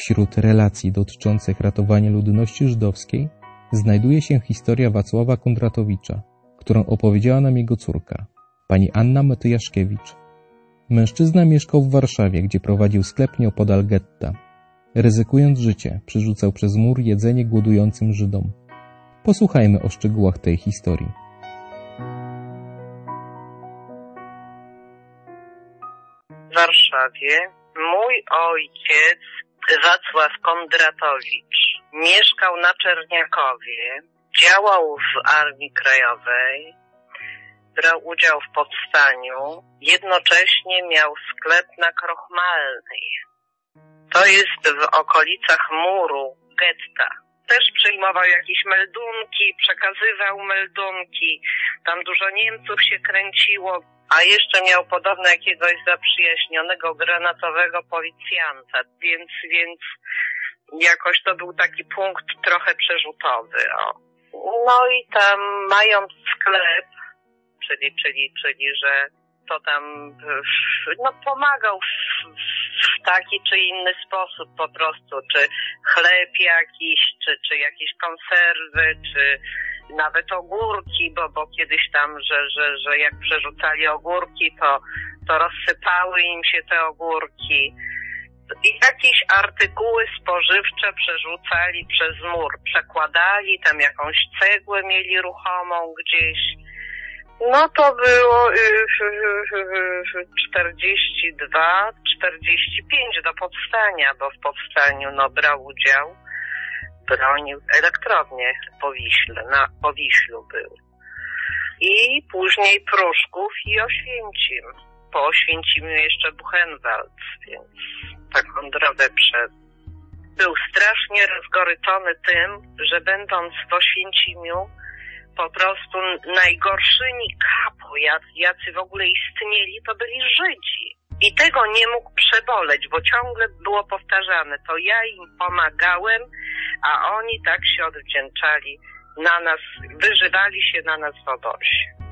Wśród relacji dotyczących ratowania ludności żydowskiej znajduje się historia Wacława Kondratowicza, którą opowiedziała nam jego córka, pani Anna Matyjaszkiewicz. Mężczyzna mieszkał w Warszawie, gdzie prowadził sklep nieopodal getta. Ryzykując życie, przerzucał przez mur jedzenie głodującym Żydom. Posłuchajmy o szczegółach tej historii. W Warszawie mój ojciec Wacław Kondratowicz mieszkał na Czerniakowie, działał w Armii Krajowej, brał udział w powstaniu, jednocześnie miał sklep na Krochmalnej. To jest w okolicach muru getta. Też przyjmował jakieś meldunki, przekazywał meldunki, tam dużo Niemców się kręciło, a jeszcze miał podobno jakiegoś zaprzyjaźnionego granatowego policjanta, więc jakoś to był taki punkt trochę przerzutowy. O. No i tam mając sklep, czyli że to tam pomagał w taki czy inny sposób po prostu, czy chleb jakiś, czy jakieś konserwy, czy nawet ogórki, bo kiedyś tam, że jak przerzucali ogórki, to rozsypały im się te ogórki. I jakieś artykuły spożywcze przerzucali przez mur, przekładali, tam jakąś cegłę mieli ruchomą gdzieś. No to było 42, 45 do powstania, bo w powstaniu brał udział, bronił elektrownię na Powiślu był. I później Pruszków i Oświęcim. Po Oświęcimiu jeszcze Buchenwald, więc taką drogę przed. Był strasznie rozgoryczony tym, że będąc w Oświęcimiu po prostu najgorszymi kapo, jacy w ogóle istnieli, to byli Żydzi. I tego nie mógł przeboleć, bo ciągle było powtarzane, to ja im pomagałem, a oni tak się odwdzięczali na nas, wyżywali się na nas w obozie.